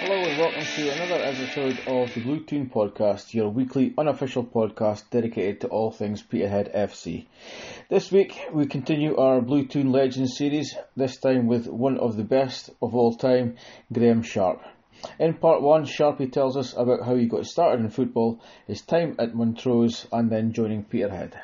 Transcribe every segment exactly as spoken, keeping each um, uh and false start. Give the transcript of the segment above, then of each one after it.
Hello and welcome to another episode of the Blue Toon Podcast, your weekly unofficial podcast dedicated to all things Peterhead F C. This week we continue our Blue Toon Legends series, this time with one of the best of all time, Graeme Sharp. In part one, Sharpie tells us about how he got started in football, his time at Montrose and then joining Peterhead.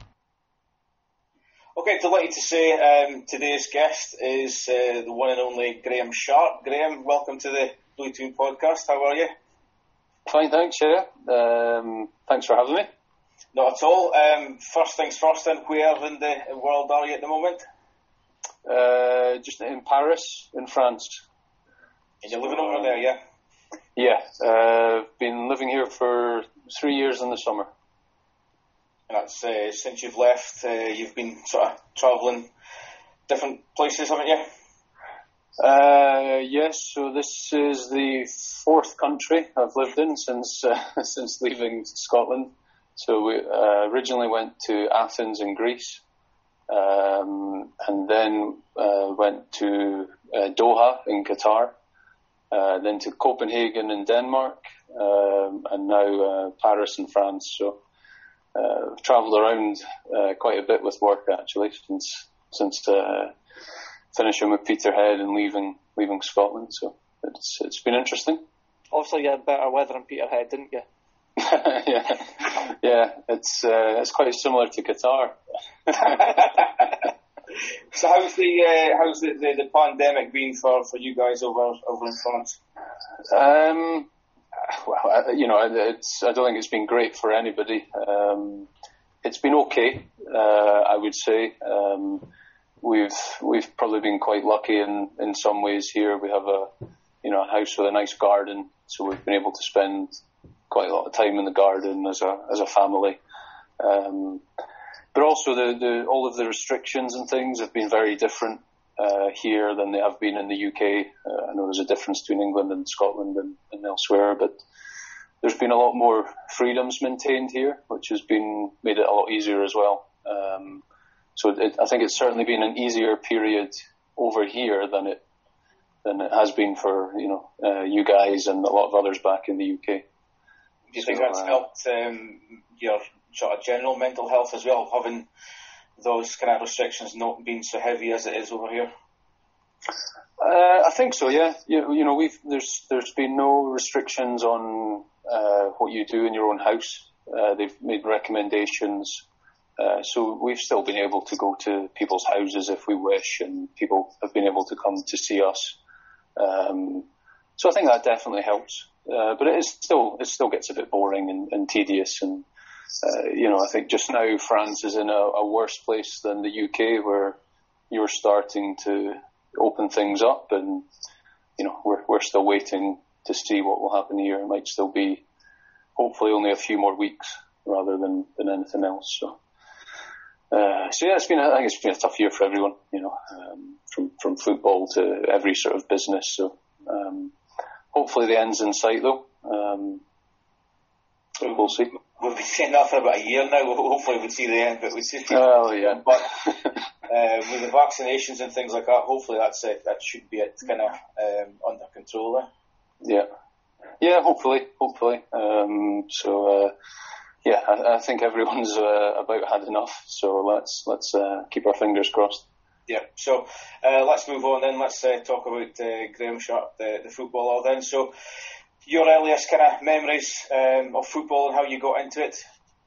Okay, delighted to say um, today's guest is uh, the one and only Graeme Sharp. Graeme, welcome to the Blue Toon Podcast. How are you? Fine, thanks, yeah. Um, thanks for having me. Not at all. Um, first things first, then, where in the world are you at the moment? Uh, just in Paris, in France. And you're living over there, yeah? Yeah, uh, been living here for three years in the summer. And that's uh, since you've left, uh, you've been sort of travelling different places, haven't you? Uh, yes, so this is the fourth country I've lived in since uh, since leaving Scotland. So we uh, originally went to Athens in Greece, um, and then uh, went to uh, Doha in Qatar, uh, then to Copenhagen in Denmark, um, and now uh, Paris in France. So uh, I've travelled around uh, quite a bit with work actually since since. Uh, finishing with Peterhead and leaving leaving Scotland, so it's it's been interesting. Obviously, you had better weather in Peterhead, didn't you? yeah, yeah, it's uh, it's quite similar to Qatar. So how's the uh, how's the, the, the pandemic been for, for you guys over over in France? Um, well, you know, it's I don't think it's been great for anybody. Um, it's been okay, uh, I would say. Um, We've we've probably been quite lucky in, in some ways here. We have a you know a house with a nice garden, so we've been able to spend quite a lot of time in the garden as a as a family. Um, but also the, the all of the restrictions and things have been very different uh, here than they have been in the U K. Uh, I know there's a difference between England and Scotland and, and elsewhere, but there's been a lot more freedoms maintained here, which has been made it a lot easier as well. Um, So it, I think it's certainly been an easier period over here than it than it has been for you know uh, you guys and a lot of others back in the U K. Do you think so, that's uh, helped um, your sort of general mental health as well, having those kind of restrictions not being so heavy as it is over here? Uh, I think so. Yeah, you, you know we've there's there's been no restrictions on uh, what you do in your own house. Uh, they've made recommendations. Uh, so we've still been able to go to people's houses if we wish, and people have been able to come to see us. Um, so I think that definitely helps. Uh, but it is still, it still gets a bit boring and, and tedious. And, uh, you know, I think just now France is in a, a worse place than the U K, where you're starting to open things up, and, you know, we're, we're still waiting to see what will happen here. It might still be hopefully only a few more weeks rather than, than anything else. So. Uh, so yeah, it's been a, I think it's been a tough year for everyone, you know, um, from from football to every sort of business. So um, hopefully the end's in sight, though. Um, we'll see. We've been saying that for about a year now. Hopefully we'll see the end, but we see. Oh yeah. But uh, with the vaccinations and things like that, hopefully that's it. That should be it, kind of um, under control there. Yeah, yeah. Hopefully, hopefully. Um, so. Uh, Yeah, I, I think everyone's uh, about had enough, so let's let's uh, keep our fingers crossed. Yeah, so uh, let's move on then. Let's uh, talk about uh, Graeme Sharp, the, the footballer then. So your earliest kind of memories um, of football and how you got into it?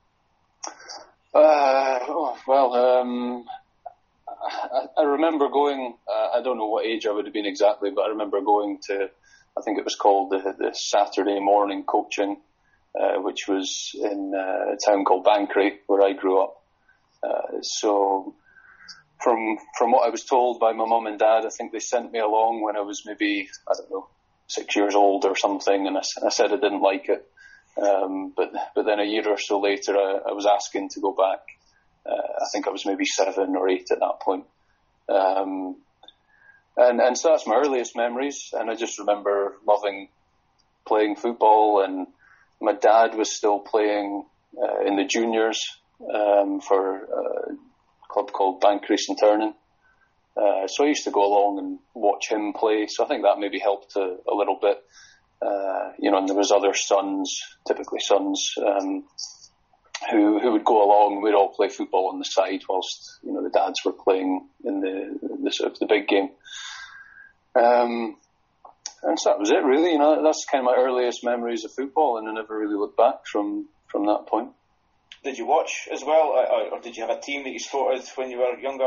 Uh, oh, well, um, I, I remember going, uh, I don't know what age I would have been exactly, but I remember going to, I think it was called the, the Saturday morning coaching, Uh, which was in uh, a town called Banchory, where I grew up. Uh, so from from what I was told by my mum and dad, I think they sent me along when I was maybe, I don't know, six years old or something, and I, I said I didn't like it. Um, but but then a year or so later, I, I was asking to go back. Uh, I think I was maybe seven or eight at that point. Um, and, and so that's my earliest memories, and I just remember loving playing football, and my dad was still playing uh, in the juniors um, for a club called Banchory St Ernan. Uh, so I used to go along and watch him play. So I think that maybe helped a, a little bit. Uh, you know, and there was other sons, typically sons, um, who who would go along. We'd all play football on the side whilst, you know, the dads were playing in the the sort of the big game. Um, and so that was it, really. You know, that's kind of my earliest memories of football, and I never really looked back from from that point. Did you watch as well, or, or did you have a team that you supported when you were younger?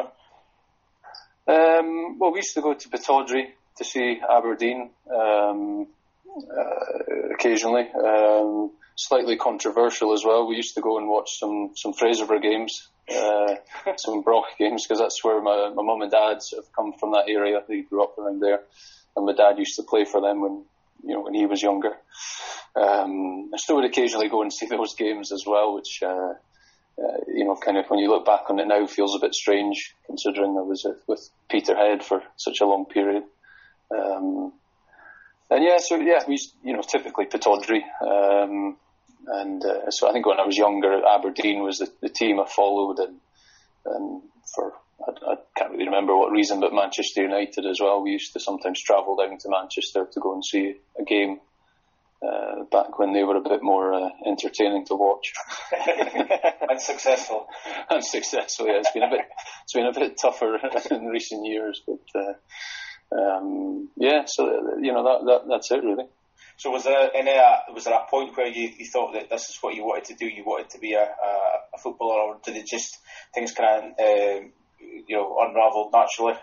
Um, well, we used to go to Pittodrie to see Aberdeen um, uh, occasionally. Um, slightly controversial as well. We used to go and watch some some Fraserburgh games, uh, some Broch games, because that's where my my mum and dad sort of come from, that area. They grew up around there, and my dad used to play for them when you know when he was younger. Um, I still would occasionally go and see those games as well, which uh, uh, you know, kind of when you look back on it now, feels a bit strange considering I was with Peterhead for such a long period. Um, and yeah, so yeah, we you know typically Pittodrie. Um, And uh, so I think when I was younger, Aberdeen was the, the team I followed, and and for I, I can't really remember what reason, but Manchester United as well. We used to sometimes travel down to Manchester to go and see a game uh, back when they were a bit more uh, entertaining to watch. Unsuccessful. Unsuccessful. Yeah, it's been a bit it's been a bit tougher in recent years, but uh, um, yeah. So you know that, that that's it really. So was there any uh, was there a point where you, you thought that this is what you wanted to do? You wanted to be a, a, a footballer, or did it just things kind of um, you know unravelled naturally?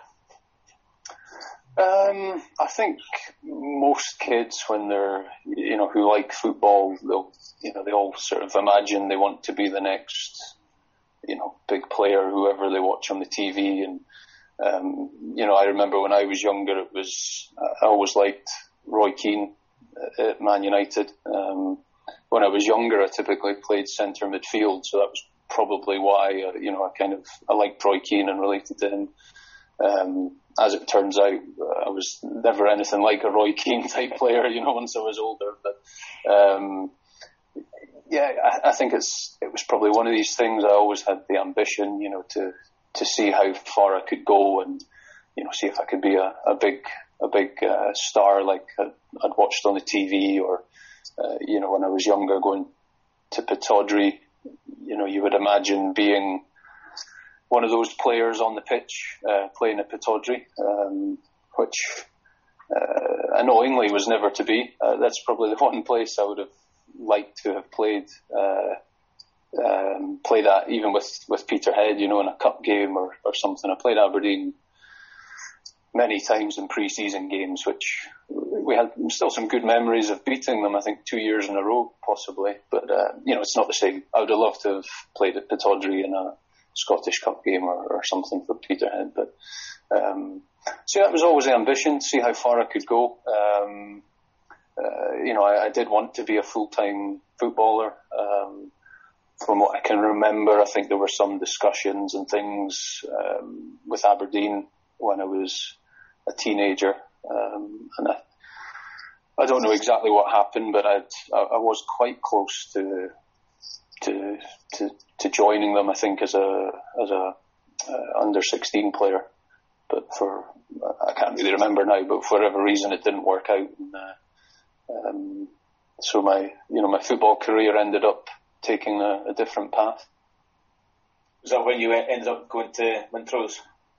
Um, I think most kids, when they're you know who like football, they'll you know they all sort of imagine they want to be the next you know big player, whoever they watch on the T V. And um, you know I remember when I was younger, it was I always liked Roy Keane at Man United. Um, when I was younger, I typically played centre midfield, so that was probably why uh, you know I kind of I liked Roy Keane and related to him. Um, as it turns out, I was never anything like a Roy Keane type player, you know, once I was older. But um, yeah, I, I think it's it was probably one of these things. I always had the ambition, you know, to to see how far I could go, and you know, see if I could be a, a big a big uh, star like I'd, I'd watched on the T V, or uh, you know, when I was younger, going to Pittodrie, you know, you would imagine being one of those players on the pitch uh, playing at Pittodrie, um, which uh, annoyingly was never to be. Uh, that's probably the one place I would have liked to have played uh, um, played at, even with, with Peterhead, you know, in a cup game or, or something. I played Aberdeen many times in pre-season games, which we had still some good memories of beating them, I think two years in a row, possibly. But, uh, you know, it's not the same. I would have loved to have played at Pittodrie in a Scottish Cup game or, or something for Peterhead. But, um, so that was always the ambition, to see how far I could go. Um, uh, you know, I, I did want to be a full-time footballer. Um, from what I can remember, I think there were some discussions and things um, with Aberdeen when I was a teenager, um, and I, I don't know exactly what happened, but I'd, I, I was quite close to to to to joining them. I think as a as a uh, under sixteen player, but for I can't really remember now. But for whatever reason, it didn't work out, and, uh, um, so my you know my football career ended up taking a, a different path. Was that when you ended up going to Montrose?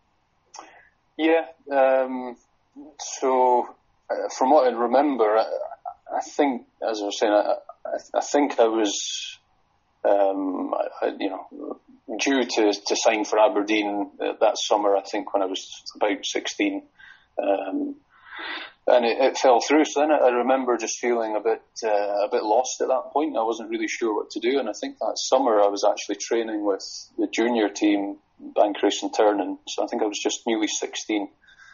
Yeah, um, so uh, from what I remember, I, I think, as I was saying, I, I, I think I was, um, I, I, you know, due to, to sign for Aberdeen uh, that summer, I think, when I was about sixteen, um, and it, it fell through. So then I, I remember just feeling a bit, uh, a bit lost at that point. I wasn't really sure what to do, and I think that summer I was actually training with the junior team, Bankery and Turnen, so I think I was just newly sixteen.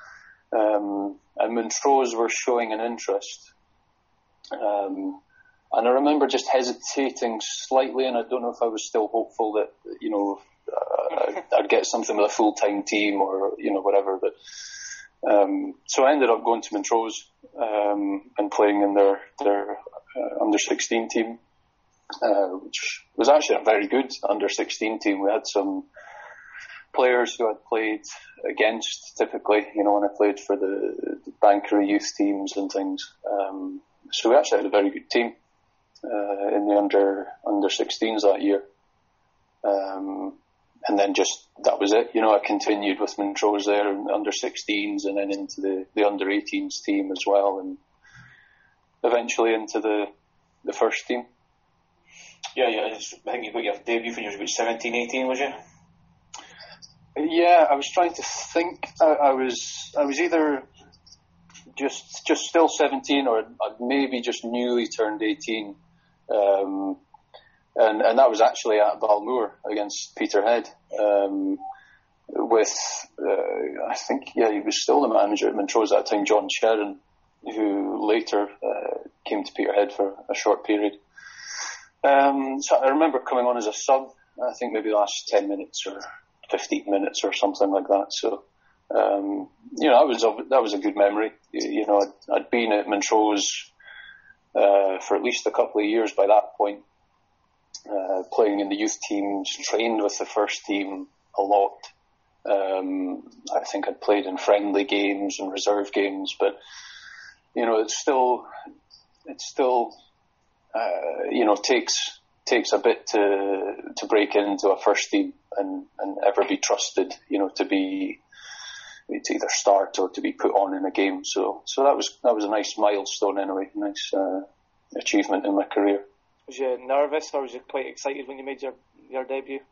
Um, and Montrose were showing an interest. Um, and I remember just hesitating slightly, and I don't know if I was still hopeful that, you know, uh, I'd get something with a full-time team or, you know, whatever. But um, so I ended up going to Montrose um, and playing in their, their uh, under sixteen team, uh, which was actually a very good under sixteen team. We had some players who I'd played against typically, you know, when I played for the, the Bankery youth teams and things. Um, so we actually had a very good team uh, in the under under sixteens that year. Um, and then just that was it. You know, I continued with Montrose there in the under sixteens, and then into the, the under eighteens team as well, and eventually into the the first team. Yeah, yeah. I think you got your debut when you were about seventeen, eighteen, was you? Yeah, I was trying to think. I, I was I was either just just still seventeen, or I'd maybe just newly turned eighteen, um, and and that was actually at Balmoor against Peterhead. Um, with uh, I think yeah, he was still the manager at Montrose at that time, John Sherrin, who later uh, came to Peterhead for a short period. Um, so I remember coming on as a sub. I think maybe the last ten minutes or fifteen minutes or something like that. So, um, you know, that was a, that was a good memory. You, you know, I'd, I'd been at Montrose uh, for at least a couple of years by that point, uh, playing in the youth teams, trained with the first team a lot. Um, I think I'd played in friendly games and reserve games, but you know, it's still, it's still, uh, you know, takes takes a bit to to break into a first team and, and ever be trusted, you know, to be to either start or to be put on in a game. So so that was that was a nice milestone anyway, nice uh, achievement in my career. Was you nervous or was you quite excited when you made your, your debut?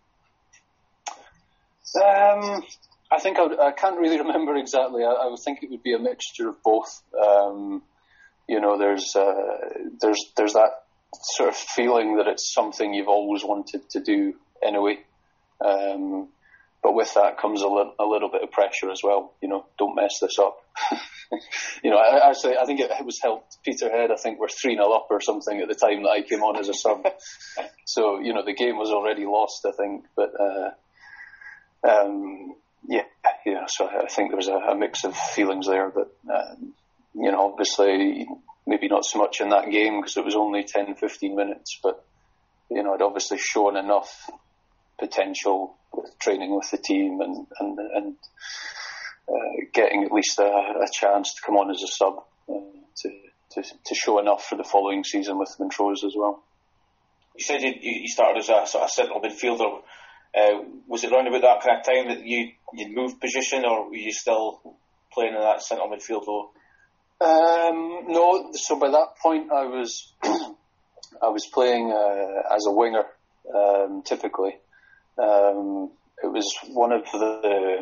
Um, I think I, would, I can't really remember exactly. I, I would think it would be a mixture of both. Um, you know, there's uh, there's there's that sort of feeling that it's something you've always wanted to do anyway. Um, but with that comes a, li- a little bit of pressure as well. You know, don't mess this up. you know, I, actually, I think it, it was helped. Peterhead, I think, were three nil up or something at the time that I came on as a sub. So, you know, the game was already lost, I think. But, uh, um, yeah, yeah, so I think there was a, a mix of feelings there. But, uh, you know, obviously, maybe not so much in that game because it was only ten, fifteen minutes. But, you know, I'd obviously shown enough potential with training with the team and and, and uh, getting at least a, a chance to come on as a sub uh, to, to to show enough for the following season with Montrose as well. You said you, you started as a sort of central midfielder. Uh, was it around about that kind of time that you you moved position, or were you still playing in that central midfield role? Um, no, so by that point I was I was playing uh, as a winger um, typically. Um, it was one of the.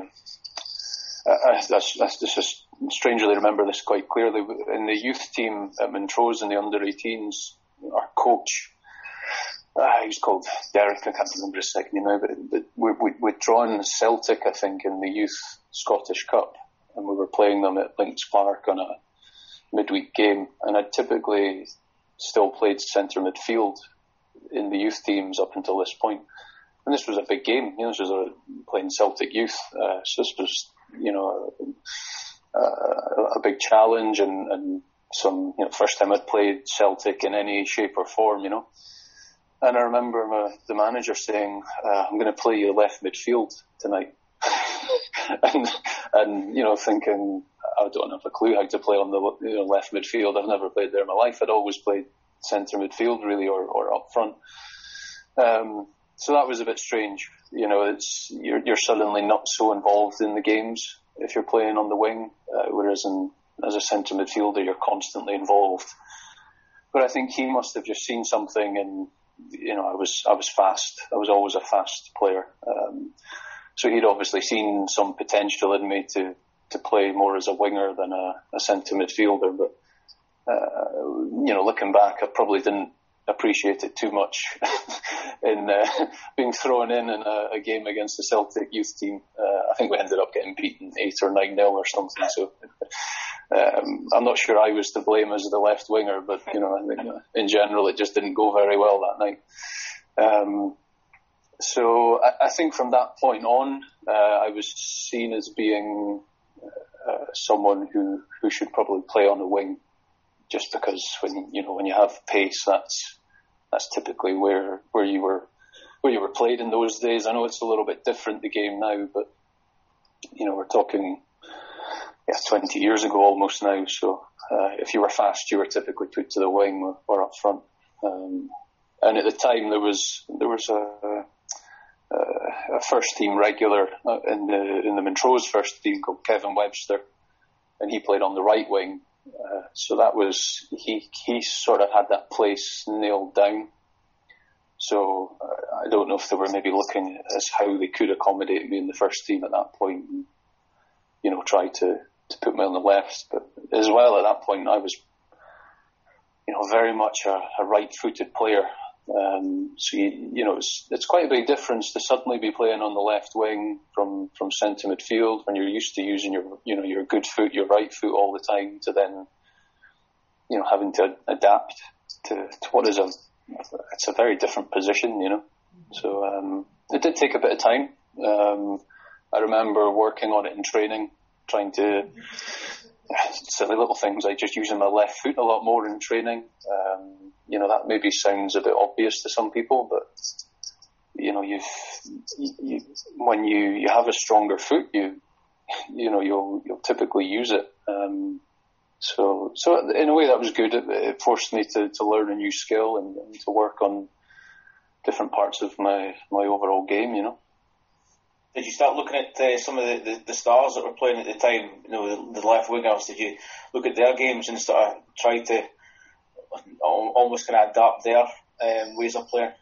I, I, I just strangely remember this quite clearly. In the youth team at Montrose in the under eighteens, our coach, uh, he was called Derek. I can't remember his second name now, but, but we, we, we'd drawn Celtic, I think, in the youth Scottish Cup, and we were playing them at Links Park on a midweek game. And I'd typically still played centre midfield in the youth teams up until this point. And this was a big game, you know, this was a, playing Celtic youth, uh, so this was, you know, a, a big challenge and, and some, you know, first time I'd played Celtic in any shape or form, you know. And I remember my, the manager saying, uh, I'm going to play you left midfield tonight. and, and, you know, thinking, I don't have a clue how to play on the, you know, left midfield. I've never played there in my life. I'd always played centre midfield, really, or, or up front. Um, So that was a bit strange. You know, it's you're, you're suddenly not so involved in the games if you're playing on the wing, uh, whereas in, as a centre midfielder, you're constantly involved. But I think he must have just seen something, and you know, I was I was fast. I was always a fast player. Um, so he'd obviously seen some potential in me to, to play more as a winger than a, a centre midfielder. But uh, you know, looking back, I probably didn't appreciate it too much in uh, being thrown in in a, a game against the Celtic youth team. Uh, I think we ended up getting beaten eight or nine nil or something. So um, I'm not sure I was to blame as the left winger, but you know, I think, uh, in general, it just didn't go very well that night. Um, so I, I think from that point on, uh, I was seen as being uh, someone who, who should probably play on the wing. Just because when you know when you have pace, that's that's typically where where you were where you were played in those days. I know it's a little bit different the game now, but you know we're talking yeah twenty years ago almost now. So uh, if you were fast, you were typically put to the wing or, or up front. Um, and at the time, there was there was a, a, a first team regular in the in the Montrose first team called Kevin Webster, and he played on the right wing. Uh, so that was he he sort of had that place nailed down. So uh, I don't know if they were maybe looking as how they could accommodate me in the first team at that point, and, you know, try to, to put me on the left. But as well, at that point, I was, you know, very much a, a right-footed player. Um, so, you, you know, it's, it's quite a big difference to suddenly be playing on the left wing from, from centre midfield when you're used to using your, you know, your good foot, your right foot all the time, to then, you know, having to adapt to, to what is a it's a very different position, you know. So um, it did take a bit of time. Um, I remember working on it in training, trying to silly little things like just using my left foot a lot more in training. Um, you know, that maybe sounds a bit obvious to some people, but you know, you've you, when you, you have a stronger foot, you you know you'll you'll typically use it. Um, So, so in a way that was good. It, it forced me to, to learn a new skill and, and to work on different parts of my, my overall game, you know. Did you start looking at uh, some of the, the, the stars that were playing at the time, you know, the, the left wingers? Did you look at their games and sort of try to almost kind of adapt their um, ways of playing?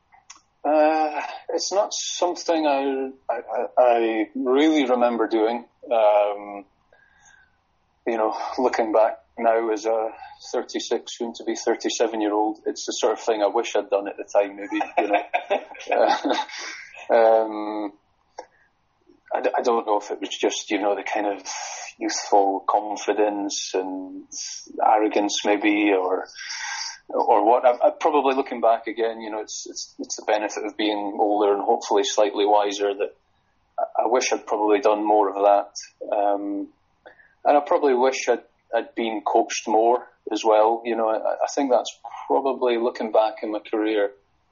Uh, it's not something I, I, I really remember doing. Um, You know, looking back now as a thirty-six, soon to be thirty-seven year old, it's the sort of thing I wish I'd done at the time, maybe, you know. uh, um, I, I don't know if it was just, you know, the kind of youthful confidence and arrogance maybe, or or what. I, I probably looking back again, you know, it's, it's, it's the benefit of being older and hopefully slightly wiser that I, I wish I'd probably done more of that. Um, And I probably wish I'd, I'd been coached more as well. You know, I, I think that's probably, looking back in my career,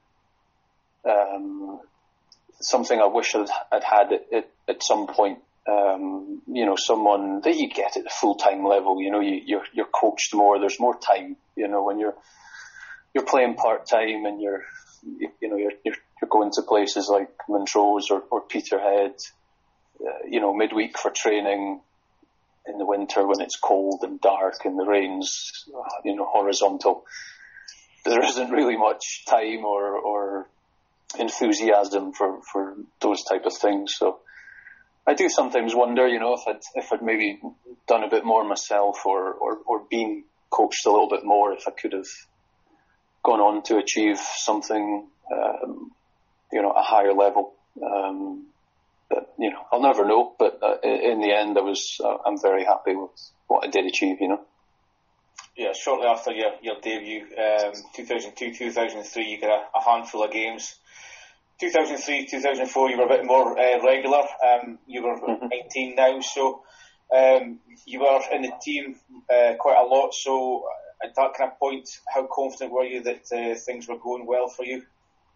um, something I wish I'd, I'd had at, at, at some point. Um, you know, someone that you get at the full-time level. You know, you, you're you're coached more. There's more time. You know, when you're you're playing part-time and you're you, you know you're, you're you're going to places like Montrose or, or Peterhead. Uh, you know, midweek for training. In the winter when it's cold and dark and the rain's, you know, horizontal, there isn't really much time or, or enthusiasm for, for those type of things. So I do sometimes wonder, you know, if I'd, if I'd maybe done a bit more myself or, or, or been coached a little bit more, if I could have gone on to achieve something, um, you know, a higher level. Um, But, you know, I'll never know. But uh, in the end, I was, uh, I'm very happy with what I did achieve, you know. Yeah, shortly after your, your debut, um, two thousand two, two thousand three, you got a, a handful of games. two thousand three, two thousand four, you were a bit more uh, regular. Um, you were mm-hmm. nineteen now, so um, you were in the team uh, quite a lot. So at that kind of point, how confident were you that uh, things were going well for you?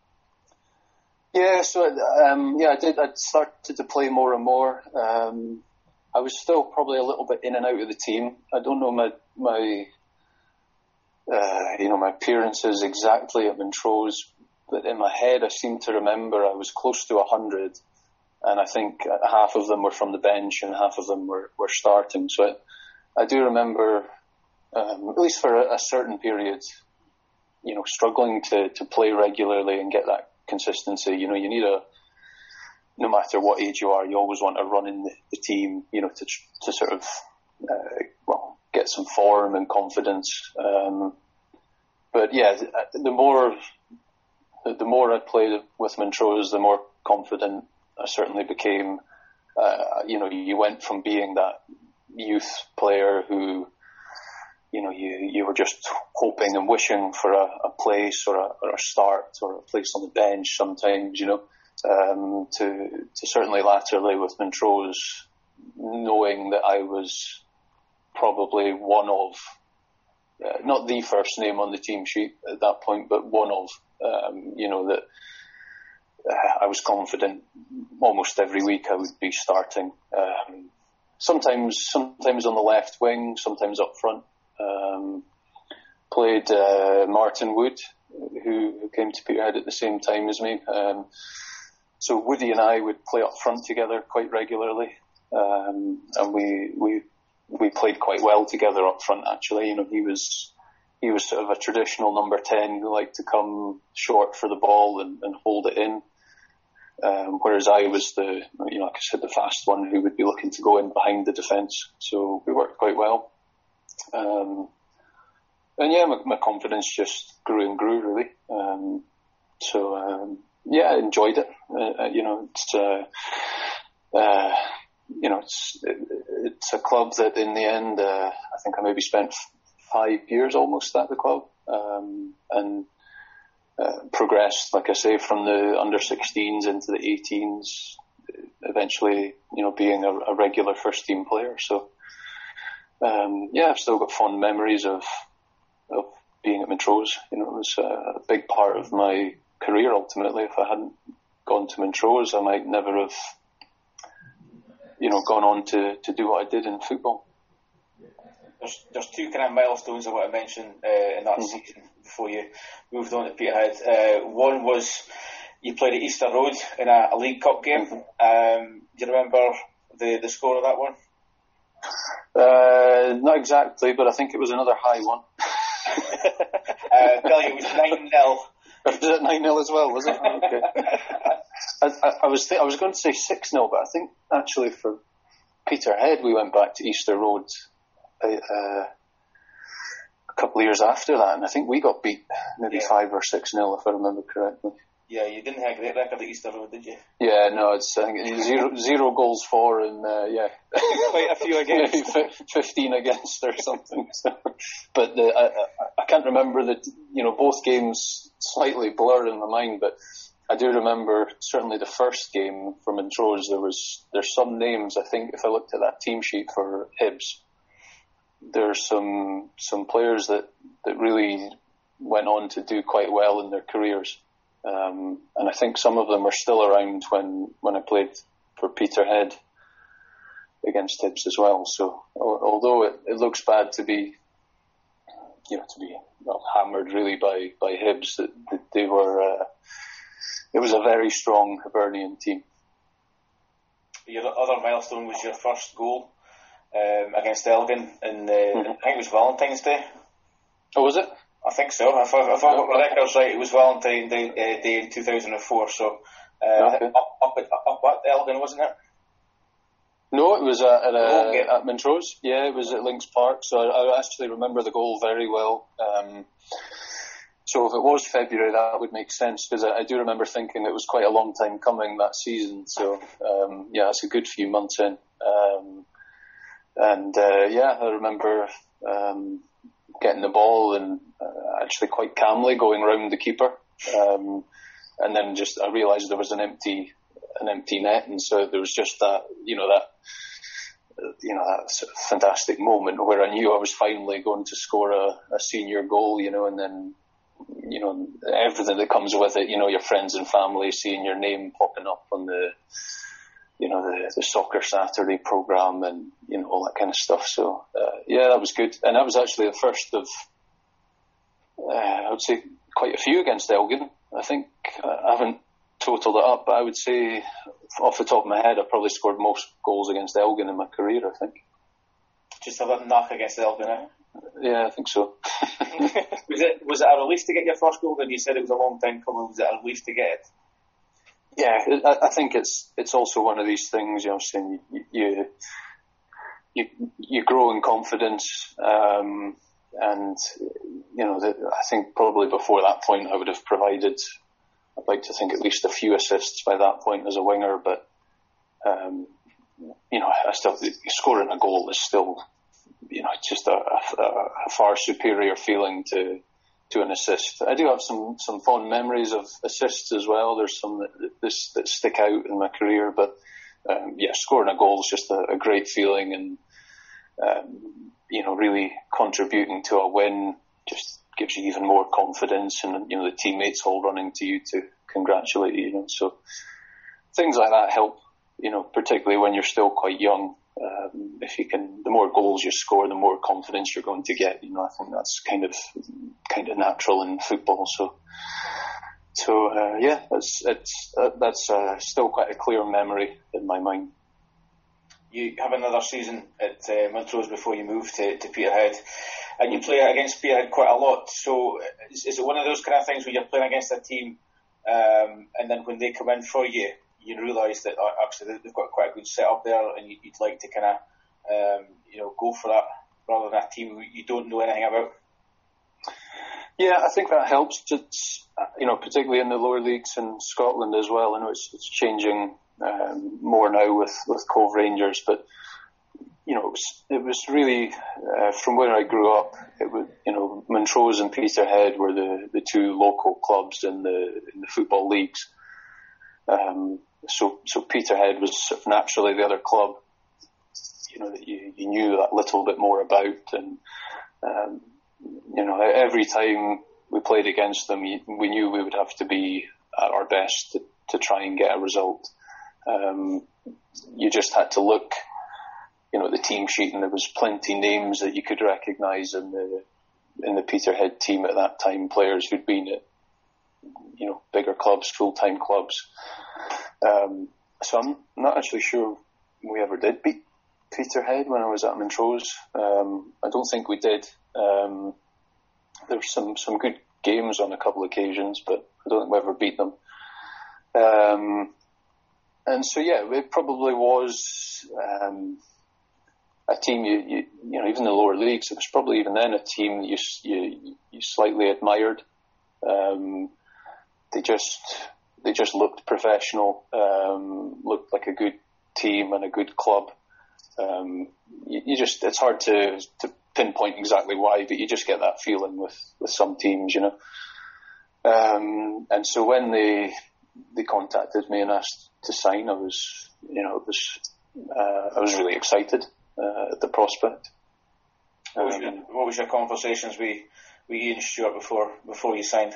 Yeah, so um, yeah, I did. I started to play more and more. Um, I was still probably a little bit in and out of the team. I don't know my my uh, you know my appearances exactly at Montrose, but in my head, I seem to remember I was close to a hundred, and I think half of them were from the bench and half of them were, were starting. So I, I do remember, um, at least for a, a certain period, you know, struggling to to play regularly and get that consistency. You know, you need a, no matter what age you are, you always want to run in the, the team, you know, to to sort of, uh, well, get some form and confidence. Um, but yeah, the, the more, the more I played with Montrose, the more confident I certainly became. Uh, you know, you went from being that youth player who, you know, you, you were just hoping and wishing for a, a place or a, or a start or a place on the bench sometimes, you know, um, to, to certainly latterly with Montrose, knowing that I was probably one of, uh, not the first name on the team sheet at that point, but one of, um, you know, that uh, I was confident almost every week I would be starting. Um, sometimes, sometimes on the left wing, sometimes up front. Um, played uh, Martin Wood, who, who came to Peterhead at the same time as me. Um, so Woody and I would play up front together quite regularly, um, and we we we played quite well together up front. Actually, you know, he was he was sort of a traditional number ten who liked to come short for the ball and, and hold it in. Um, whereas I was the, you know, like I said, the fast one who would be looking to go in behind the defence. So we worked quite well. Um, and yeah, my, my confidence just grew and grew, really. Um, so, um, yeah, I enjoyed it. Uh, you know, it's, uh, uh, you know, it's, it, it's a club that in the end, uh, I think I maybe spent f- five years almost at the club. Um, and, Uh, progressed, like I say, from the under sixteens into the eighteens, eventually, you know, being a, a regular first team player. So, um, yeah, I've still got fond memories of of being at Montrose. You know, it was a big part of my career ultimately. If I hadn't gone to Montrose, I might never have, you know, gone on to, to do what I did in football. There's, there's two kind of milestones I want to mention uh, in that mm-hmm. season before you moved on to Peterhead. Uh, one was you played at Easter Road in a, a League Cup game. Mm-hmm. Um, do you remember the, the score of that one? Uh, not exactly, but I think it was another high one. uh, Billy, it was nine nil. Was it nine nil as well, was it? Okay. I, I, I was th- I was going to say six nil, but I think actually for Peterhead we went back to Easter Road Uh, a couple of years after that, and I think we got beat maybe yeah. five or six nil, if I remember correctly. Yeah, you didn't have a great record at Easter Road, did you? Yeah, no, it's I think zero zero goals for, and uh, yeah, quite a few against, fifteen against or something. So, but the, I, I can't remember that. You know, both games slightly blur in my mind, but I do remember certainly the first game for Montrose. There was there's some names. I think if I looked at that team sheet for Hibs, there's some some players that, that really went on to do quite well in their careers, um, and I think some of them are still around when, when I played for Peterhead against Hibs as well. So although it, it looks bad to be, you know, to be well, hammered really by by Hibs, that, that they were uh, it was a very strong Hibernian team. Your other milestone was your first goal. Um, against Elgin, and uh, mm-hmm. I think it was Valentine's Day. Oh, was it? I think so. If I, if I got my records right, it was Valentine's Day, uh, Day in two thousand four. So uh, okay. up, up, at, up at Elgin, wasn't it? No, it was at, at, uh, at Montrose. Yeah, it was at Links Park. So I, I actually remember the goal very well. Um, so if it was February, that would make sense, because I, I do remember thinking it was quite a long time coming that season. So um, yeah, it's a good few months in. Um, And, uh, yeah, I remember, um, getting the ball and uh, actually quite calmly going round the keeper. Um, and then just, I realised there was an empty, an empty net. And so there was just that, you know, that, uh, you know, that sort of fantastic moment where I knew I was finally going to score a, a senior goal, you know, and then, you know, everything that comes with it, you know, your friends and family seeing your name popping up on the, you know, the, the Soccer Saturday programme and, you know, all that kind of stuff. So, uh, yeah, that was good. And that was actually the first of, uh, I would say, quite a few against Elgin. I think, uh, I haven't totaled it up, but I would say, off the top of my head, I probably scored most goals against Elgin in my career, I think. Just a little knock against Elgin, eh? Yeah, I think so. was it was it a relief to get your first goal? Then you said it was a long time coming. Was it a relief to get it? Yeah, I, I think it's it's also one of these things. You know, saying you you you, you grow in confidence, um, and you know, the, I think probably before that point I would have provided. I'd like to think at least a few assists by that point as a winger, but um, you know, I still scoring a goal is still, you know, just a, a, a far superior feeling to. to an assist. I do have some, some fond memories of assists as well. There's some that, that, that stick out in my career, but um, yeah, scoring a goal is just a, a great feeling, and um, you know, really contributing to a win just gives you even more confidence, and you know, the teammates all running to you to congratulate you. You know, so things like that help. You know, particularly when you're still quite young. Um, if you can, the more goals you score, the more confidence you're going to get. You know, I think that's kind of kind of natural in football. So, so uh, yeah, it's it's uh, that's uh, still quite a clear memory in my mind. You have another season at uh, Montrose before you move to, to Peterhead, and you play against Peterhead quite a lot. So, is, is it one of those kind of things where you're playing against a team, um, and then when they come in for you, you realise that uh, actually they've got quite a good setup there, and you, you'd like to kind of, um, you know, go for that rather than a team you don't know anything about? Yeah, I think that helps. It's, you know, particularly in the lower leagues in Scotland as well. I know it's, it's changing um, more now with, with Cove Rangers, but you know, it was, it was really uh, from where I grew up. It was, you know, Montrose and Peterhead were the, the two local clubs in the in the football leagues. Um, so so Peterhead was sort of naturally the other club, you know, that you, you knew that little bit more about, and um, you know, every time we played against them, we knew we would have to be at our best to, to try and get a result. Um, you just had to look, you know, at the team sheet, and there was plenty names that you could recognise in the in the Peterhead team at that time, players who'd been at, you know, bigger clubs, full-time clubs. Um, so I'm not actually sure we ever did beat Peterhead when I was at Montrose. Um, I don't think we did. Um, there were some, some good games on a couple of occasions, but I don't think we ever beat them. Um, and so, yeah, it probably was um, a team, you, you, you know, even the lower leagues, it was probably even then a team that you, you, you slightly admired. Um, they just, they just looked professional, um, looked like a good team and a good club. Um, you, you just, it's hard to, to pinpoint exactly why, but you just get that feeling with, with some teams, you know. Um, and so when they, they contacted me and asked to sign, I was, you know, it was, uh, I was really excited, uh, at the prospect. What was, your, what was your conversations with, with Ian Stewart before, before you signed?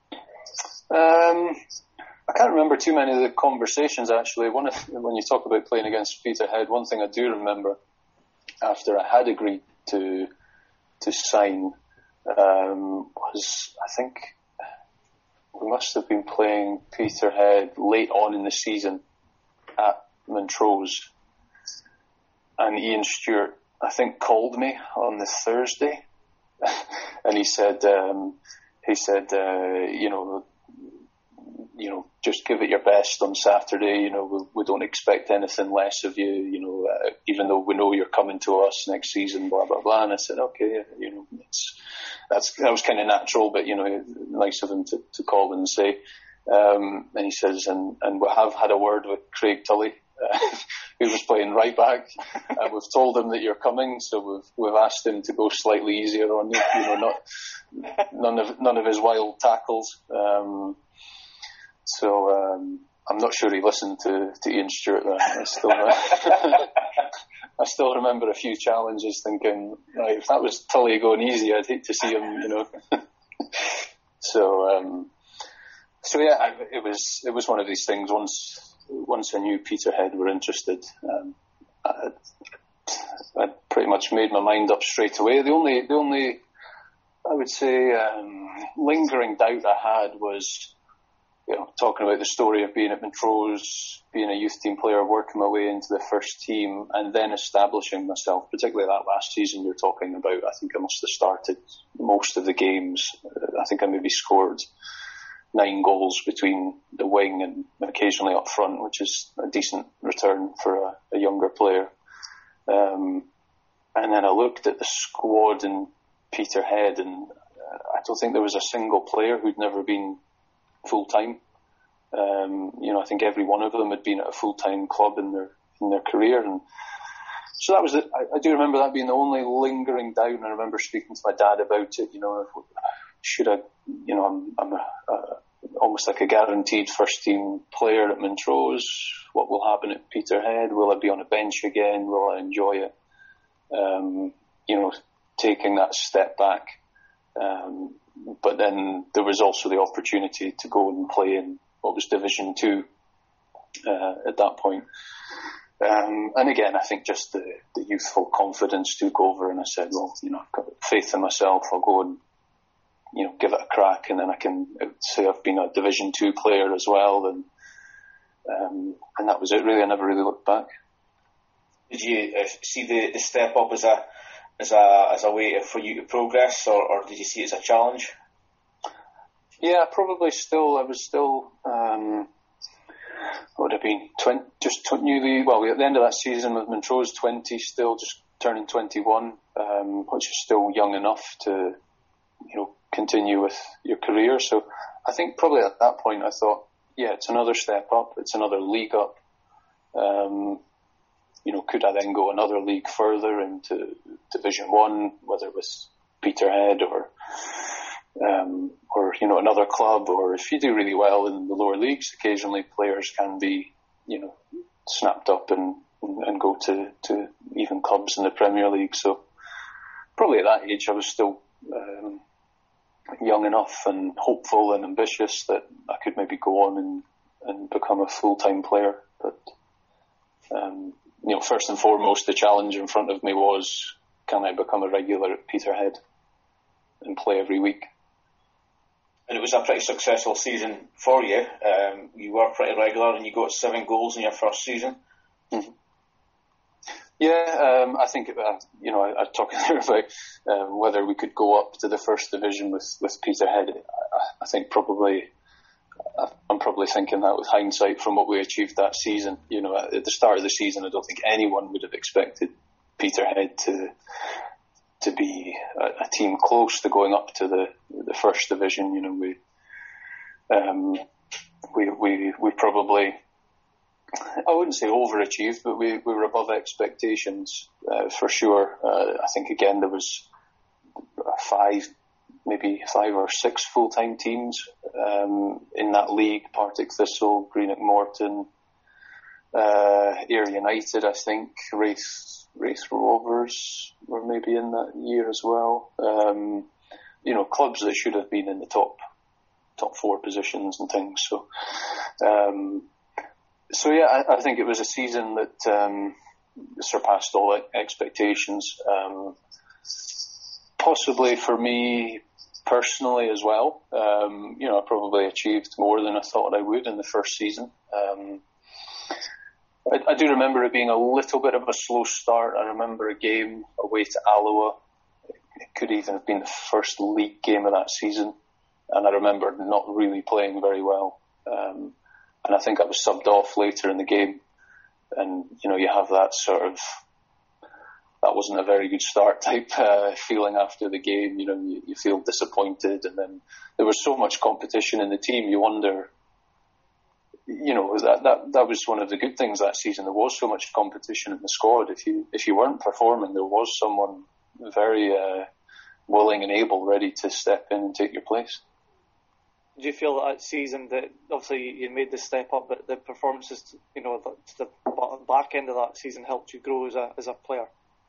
Um, I can't remember too many of the conversations, actually. One of, when you talk about playing against Peterhead, one thing I do remember after I had agreed to to sign um, was, I think we must have been playing Peterhead late on in the season at Montrose, and Ian Stewart, I think, called me on the Thursday, and he said, um, he said, uh, you know, you know, just give it your best on Saturday. You know, we, we don't expect anything less of you. You know, uh, even though we know you're coming to us next season, blah blah blah. And I said, okay, you know, it's, that's that was kind of natural, but you know, nice of him to, to call and say. Um, and he says, and and we have had a word with Craig Tully, uh, who was playing right back, and we've told him that you're coming, so we've we've asked him to go slightly easier on you. You know, not none of none of his wild tackles. Um, So um, I'm not sure he listened to, to Ian Stewart there. I still, I still remember a few challenges thinking, right, if that was Tully going easy, I'd hate to see him, you know. so, um, so yeah, I, it was it was one of these things. Once once I knew Peterhead were interested, um, I I pretty much made my mind up straight away. The only the only I would say um, lingering doubt I had was, you know, talking about the story of being at Montrose, being a youth team player, working my way into the first team, and then establishing myself, particularly that last season you're talking about. I think I must have started most of the games. I think I maybe scored nine goals between the wing and occasionally up front, which is a decent return for a, a younger player. Um, and then I looked at the squad in Peterhead, and I don't think there was a single player who'd never been full-time. Um, you know, I think every one of them had been at a full-time club in their in their career, and so that was it. I, I do remember that being the only lingering doubt, and I remember speaking to my dad about it. You know, should I, you know, I'm, I'm a, a, almost like a guaranteed first-team player at Montrose. What will happen at Peterhead? Will I be on a bench again? Will I enjoy it? Um, you know, taking that step back. Um, But then there was also the opportunity to go and play in what was Division Two uh, at that point. Um, and again, I think just the, the youthful confidence took over, and I said, well, you know, I've got faith in myself. I'll go and, you know, give it a crack, and then I can say I've been a Division Two player as well, and um, and that was it. Really, I never really looked back. Did you uh, see the, the step up as a as a as a way for you to progress, or, or did you see it as a challenge? Yeah, probably still. I was still. Um, what would have been twenty, just t- newly. Well, at the end of that season with Montrose, twenty, still just turning twenty-one, um, which is still young enough to, you know, continue with your career. So I think probably at that point I thought, yeah, it's another step up. It's another league up. Um, you know, could I then go another league further into Division One, whether with Peterhead or, um, or you know, another club, or if you do really well in the lower leagues, occasionally players can be, you know, snapped up and and go to, to even clubs in the Premier League. So probably at that age I was still um, young enough and hopeful and ambitious that I could maybe go on and, and become a full-time player. But um, you know, first and foremost, the challenge in front of me was, can I become a regular at Peterhead and play every week? And it was a pretty successful season for you. Um, you were pretty regular, and you got seven goals in your first season. Mm-hmm. Yeah, um, I think, uh, you know, I, I was talking there about um, whether we could go up to the first division with, with Peterhead. I, I think probably, I'm probably thinking that with hindsight from what we achieved that season. You know, at the start of the season, I don't think anyone would have expected Peterhead to to be a, a team close to going up to the the first division. You know, we um, we we we probably, I wouldn't say overachieved, but we, we were above expectations uh, for sure. Uh, I think again there was five, maybe five or six full-time teams um, in that league: Partick Thistle, Greenock Morton, uh, Ayr United, I think, Wraith, Wraith Rovers were maybe in that year as well. Um, you know, clubs that should have been in the top top four positions and things. So. Um, So yeah, I, I think it was a season that um, surpassed all expectations. Um, possibly for me personally as well. Um, you know, I probably achieved more than I thought I would in the first season. Um, I, I do remember it being a little bit of a slow start. I remember a game away to Alloa. It could even have been the first league game of that season, and I remember not really playing very well. Um, And I think I was subbed off later in the game. And, you know, you have that sort of, that wasn't a very good start type uh, feeling after the game. You know, you, you feel disappointed. And then there was so much competition in the team. You wonder, you know, that, that, that was one of the good things that season. There was so much competition in the squad. If you, if you weren't performing, there was someone very uh, willing and able, ready to step in and take your place. Do you feel that season that obviously you made the step up, but the performances, you know, the, the back end of that season helped you grow as a as a player?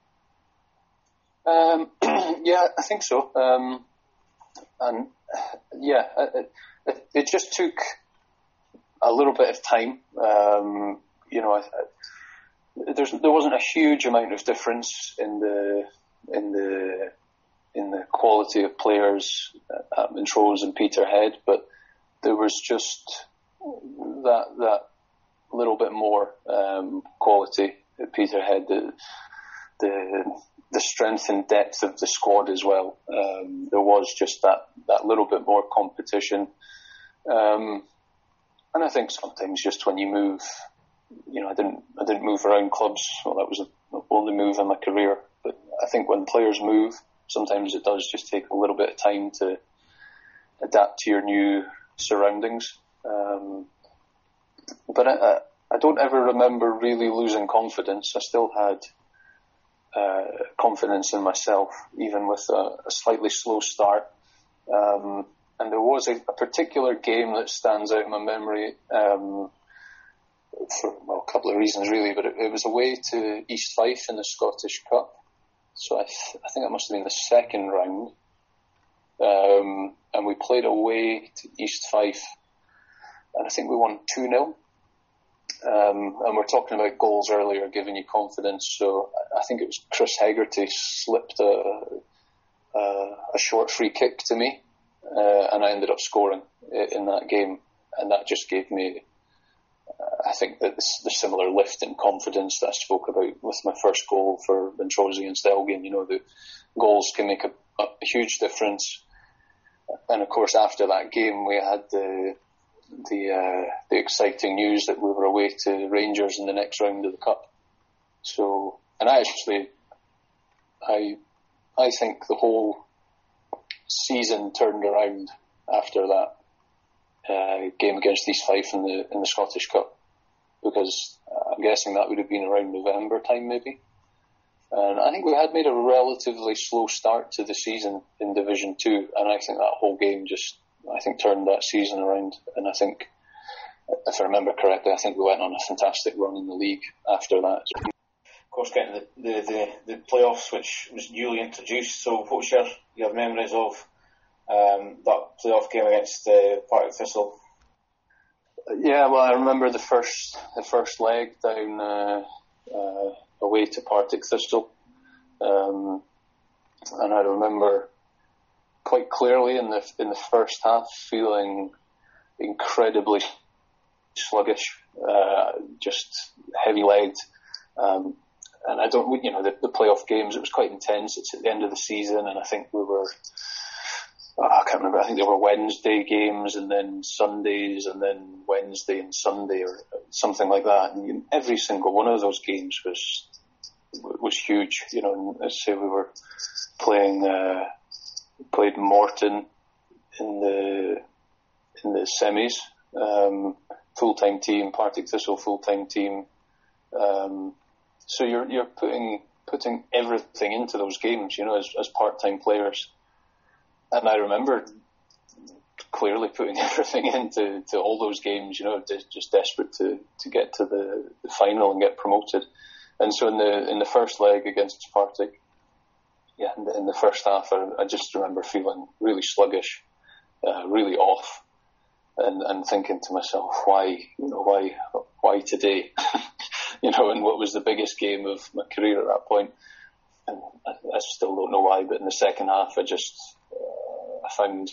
Um, yeah, I think so. Um, and yeah, it, it, it just took a little bit of time. Um, you know, I, I, there's there wasn't a huge amount of difference in the in the. in the quality of players at Montrose and Peterhead, but there was just that that little bit more um, quality at Peterhead, the, the the strength and depth of the squad as well. Um, there was just that, that little bit more competition, um, and I think sometimes just when you move, you know, I didn't I didn't move around clubs. Well, that was the only move in my career, but I think when players move, sometimes it does just take a little bit of time to adapt to your new surroundings. Um, but I, I don't ever remember really losing confidence. I still had uh, confidence in myself, even with a, a slightly slow start. Um, and there was a, a particular game that stands out in my memory um, for well, a couple of reasons really, but it, it was away to East Fife in the Scottish Cup. So I, th- I think that must have been the second round. Um, and we played away to East Fife. And I think we won two nil. Um, and we're talking about goals earlier, giving you confidence. So I think it was Chris Hegarty slipped a, a, a short free kick to me, uh, and I ended up scoring in that game. And that just gave me, uh, I think, that the, the similar lift in confidence that I spoke about with my first goal for Montrose against Elgin. You know, the goals can make a, a huge difference. And of course, after that game, we had the the uh, the exciting news that we were away to Rangers in the next round of the Cup. So, and I actually, I, I think the whole season turned around after that uh, game against East Fife in the in the Scottish Cup, because I'm guessing that would have been around November time, maybe. And I think we had made a relatively slow start to the season in Division Two, and I think that whole game just, I think, turned that season around. And I think, if I remember correctly, I think we went on a fantastic run in the league after that. Of course, getting the, the, the, the playoffs, which was newly introduced. So what's your, your memories of um, that playoff game against uh, Partick Thistle? Yeah, well, I remember the first the first leg down uh, uh, away to Partick Thistle. Um, and I remember quite clearly in the in the first half feeling incredibly sluggish, uh, just heavy-legged, um, and I don't, you know, the, the playoff games, it was quite intense. It's at the end of the season, and I think we were, oh, I can't remember, I think there were Wednesday games and then Sundays and then Wednesday and Sunday or something like that, and every single one of those games was was huge, you know. And let's say we were playing uh, played Morton in the in the semis, um, full-time team, Partick Thistle full-time team. Um, so you're you're putting putting everything into those games, you know, as as part-time players. And I remember clearly putting everything into to all those games, you know, just desperate to, to get to the, the final and get promoted. And so in the in the first leg against Partick, yeah, in the, in the first half, I, I just remember feeling really sluggish, uh, really off, and, and thinking to myself, why, you know, why why today, you know, and what was the biggest game of my career at that point. And I, I still don't know why, but in the second half, I just uh, I found,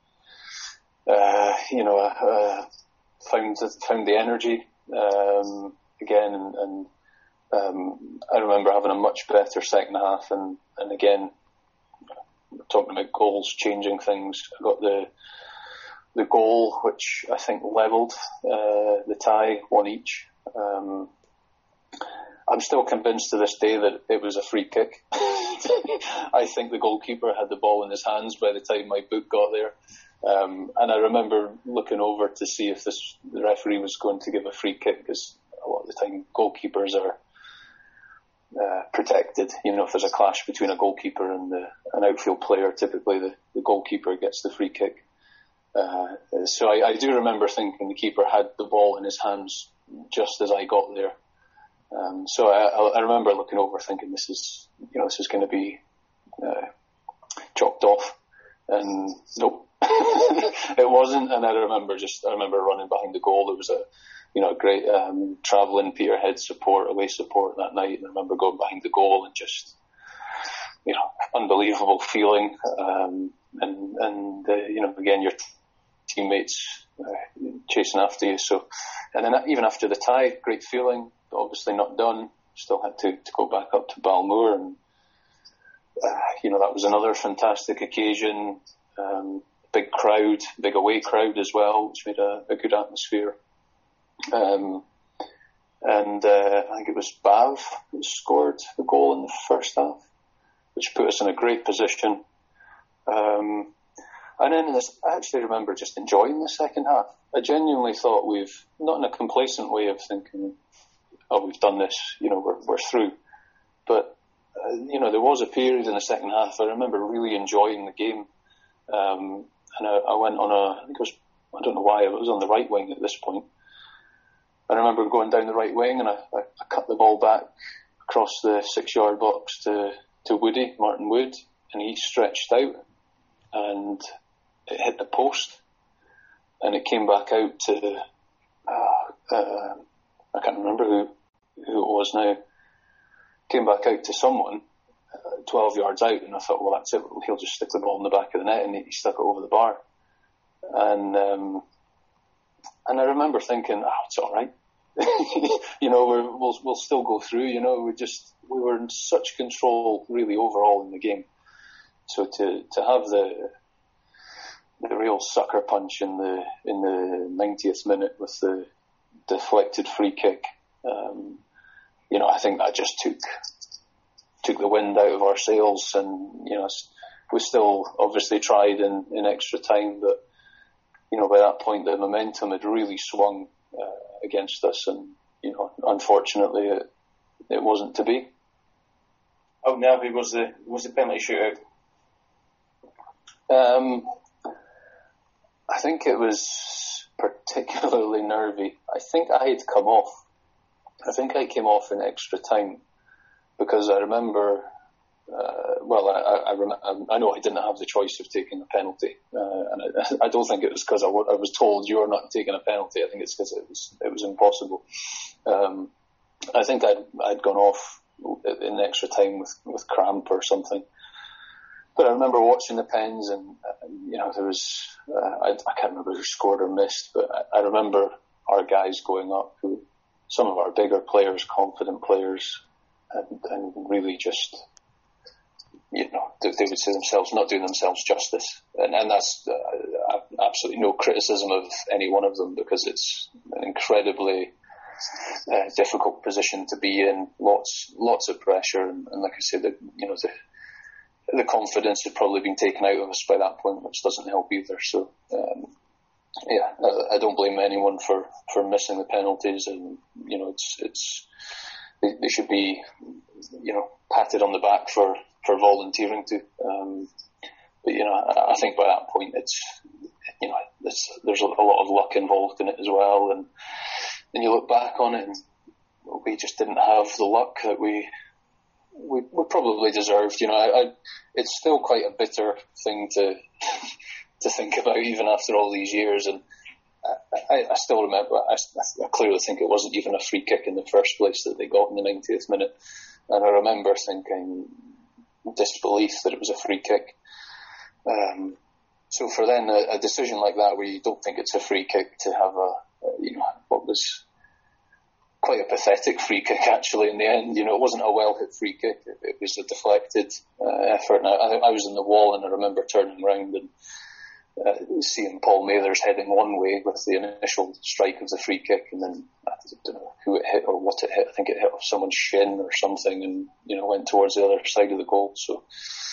uh, you know, uh, found found the energy um, again, and. and Um, I remember having a much better second half, and, and again, talking about goals changing things, I got the the goal which I think levelled uh, the tie, one each. Um, I'm still convinced to this day that it was a free kick. I think the goalkeeper had the ball in his hands by the time my boot got there. Um, and I remember looking over to see if this the referee was going to give a free kick, because a lot of the time goalkeepers are Uh, protected. You know, if there's a clash between a goalkeeper and the, an outfield player, typically the, the goalkeeper gets the free kick. Uh, so I, I do remember thinking the keeper had the ball in his hands just as I got there. Um, so I, I remember looking over thinking this is, you know, this is going to be uh, chopped off, and nope, it wasn't. And I remember just, I remember running behind the goal. There was a you know, great um, travelling Peterhead support, away support that night. And I remember going behind the goal and just, you know, unbelievable feeling. Um, and, and uh, you know, again, your teammates uh, chasing after you. So, and then even after the tie, great feeling, but obviously not done. Still had to, to go back up to Balmoor. And, uh, you know, that was another fantastic occasion. Um, big crowd, big away crowd as well, which made a, a good atmosphere. Um, and uh, I think it was Bav who scored the goal in the first half, which put us in a great position. Um, and then in this, I actually remember just enjoying the second half. I genuinely thought we've, not in a complacent way of thinking, oh, we've done this, you know, we're, we're through. But, uh, you know, there was a period in the second half, I remember really enjoying the game. Um, and I, I went on a, I think it was, I don't know why, it was on the right wing at this point. I remember going down the right wing and I, I, I cut the ball back across the six-yard box to, to Woody, Martin Wood, and he stretched out and it hit the post and it came back out to uh, uh, I can't remember who who it was now, came back out to someone uh, twelve yards out, and I thought, well, that's it. He'll just stick the ball in the back of the net, and he stuck it over the bar. And um, and I remember thinking, oh, it's all right. you know, we're, we'll we'll still go through. You know, we just we were in such control, really, overall in the game. So to to have the the real sucker punch in the in the ninetieth minute with the deflected free kick, um, you know, I think that just took took the wind out of our sails, and you know, we still obviously tried in, in extra time, but you know, by that point the momentum had really swung uh, against us, and you know, unfortunately, it it wasn't to be. How nervy was the was the penalty shootout? Um, I think it was particularly nervy. I think I had come off. I think I came off in extra time because I remember. Uh, well, I I, rem- I know I didn't have the choice of taking a penalty, uh, and I, I don't think it was because I, w- I was told you're not taking a penalty. I think it's because it was it was impossible. Um, I think I'd I'd gone off in extra time with, with cramp or something. But I remember watching the pens, and uh, you know, there was uh, I, I can't remember who scored or missed, but I, I remember our guys going up, who some of our bigger players, confident players, and, and really just, you know, they, they would say themselves not doing themselves justice, and and that's uh, absolutely no criticism of any one of them, because it's an incredibly uh, difficult position to be in, lots lots of pressure, and, and like I said, the, you know, the the confidence had probably been taken out of us by that point, which doesn't help either. So, um, yeah, I, I don't blame anyone for, for missing the penalties, and you know, it's it's they, they should be, you know, patted on the back for, for volunteering to. Um, but you know, I, I think by that point, it's you know, it's, there's a, a lot of luck involved in it as well, and and you look back on it, and we just didn't have the luck that we. We, we probably deserved, you know. I, I, it's still quite a bitter thing to to think about, even after all these years. And I, I, I still remember. I, I clearly think it wasn't even a free kick in the first place that they got in the ninetieth minute. And I remember thinking disbelief that it was a free kick. Um, so for then a, a decision like that, where you don't think it's a free kick, to have a, a you know, what was quite a pathetic free kick, actually, in the end. You know, it wasn't a well-hit free kick. It, it was a deflected uh, effort. And I, I was in the wall, and I remember turning around and uh, seeing Paul Mathers heading one way with the initial strike of the free kick, and then I don't know who it hit or what it hit. I think it hit off someone's shin or something, and you know, went towards the other side of the goal. So,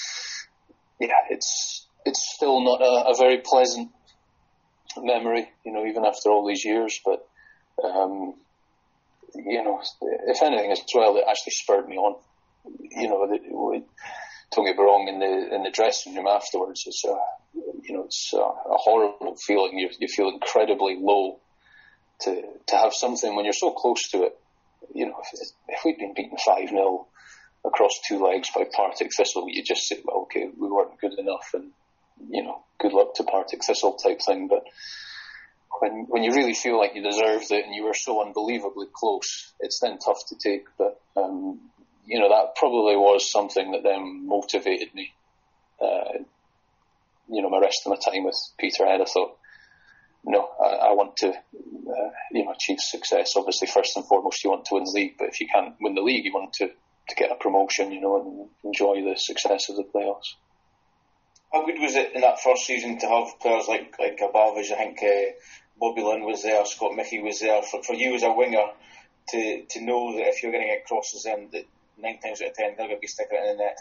yeah, it's it's still not a, a very pleasant memory, you know, even after all these years. But um, you know, if anything as well, it actually spurred me on. You know, it, it, don't get me wrong, in the in the dressing room afterwards, it's a, you know, it's a, a horrible feeling. You you feel incredibly low to to have something when you're so close to it. You know, if, if we'd been beaten five nil across two legs by Partick Thistle, you just say, well, okay, we weren't good enough, and you know, good luck to Partick Thistle type thing. But When when you really feel like you deserved it and you were so unbelievably close, it's then tough to take. But, um, you know, that probably was something that then motivated me. Uh, you know, my rest of my time with Peterhead, I thought, no, I, I want to, uh, you know, achieve success. Obviously, first and foremost, you want to win the league. But if you can't win the league, you want to, to get a promotion, you know, and enjoy the success of the playoffs. How good was it in that first season to have players like like Abavage? I think uh, Bobby Lynn was there, Scott Mickey was there. For, for you as a winger, to to know that if you're going to get crosses in, that nine times out of ten they're going to be sticking it in the net.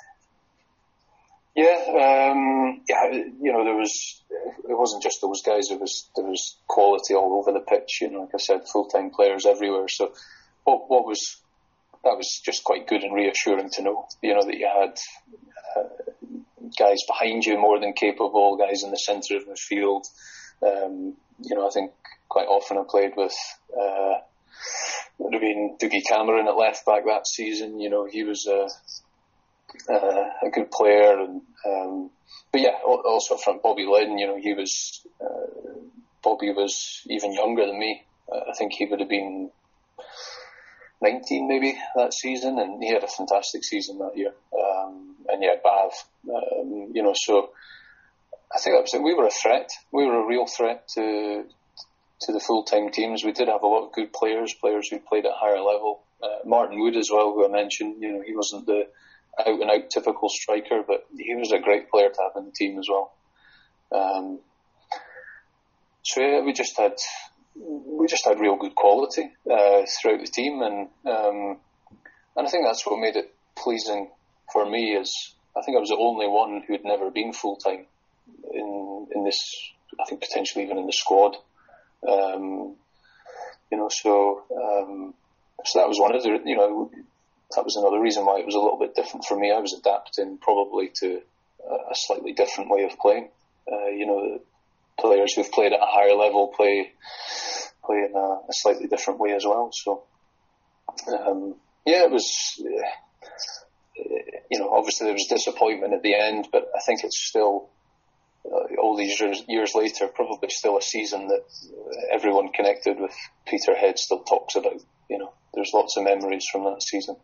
Yeah, um, yeah. You know, there was. It wasn't just those guys. There was there was quality all over the pitch. You know, like I said, full time players everywhere. So, what what was that was just quite good and reassuring to know. You know, that you had. Uh, guys behind you more than capable, guys in the centre of the field. Um, you know, I think quite often I played with uh, would have been Dougie Cameron at left back that season. You know, he was a, a, a good player, and um, but yeah, also up front Bobby Lynn. You know, he was uh, Bobby was even younger than me. Uh, I think he would have been nineteen maybe that season, and he had a fantastic season that year. Um, and yeah, Bav, um, you know, so I think that was it. We were a threat. We were a real threat to to the full-time teams. We did have a lot of good players, players who played at a higher level. Uh, Martin Wood as well, who I mentioned, you know, he wasn't the out-and-out typical striker, but he was a great player to have in the team as well. Um, so yeah, we just had we just had real good quality uh, throughout the team, and um, and I think that's what made it pleasing for me. Is I think I was the only one who had never been full-time in in this. I think potentially even in the squad. Um, you know, so um, so that was one of the you know that was another reason why it was a little bit different for me. I was adapting probably to a slightly different way of playing. Uh, you know, players who've played at a higher level play play in a, a slightly different way as well. So, um, yeah, it was, uh, you know, obviously there was disappointment at the end, but I think it's still, uh, all these years, years later, probably still a season that everyone connected with Peterhead still talks about. You know, there's lots of memories from that season.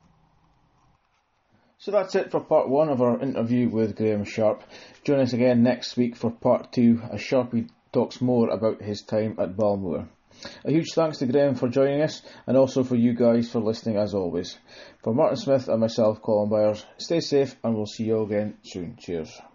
So that's it for part one of our interview with Graeme Sharp. Join us again next week for part two as Sharpie talks more about his time at Balmoor. A huge thanks to Graeme for joining us, and also for you guys for listening as always. For Martin Smith and myself, Colin Byers, stay safe and we'll see you all again soon. Cheers.